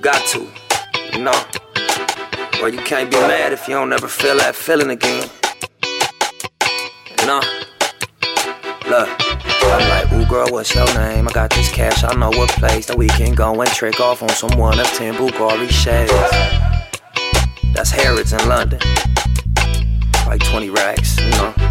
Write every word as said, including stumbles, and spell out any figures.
got to, you know. Or you can't be mad if you don't ever feel that feeling again. You know. Look, I'm like, ooh girl, what's your name? I got this cash, I know what place that we can go and trick off on some one of ten Bulgari shades. That's Harrods in London. Like twenty racks, you know.